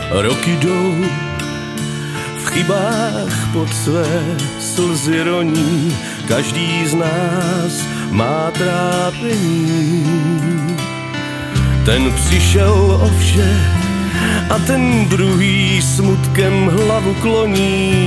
roky jdou, v chybách pod své slzy roní, každý z nás má trápení. Ten přišel o vše a ten druhý smutkem hlavu kloní.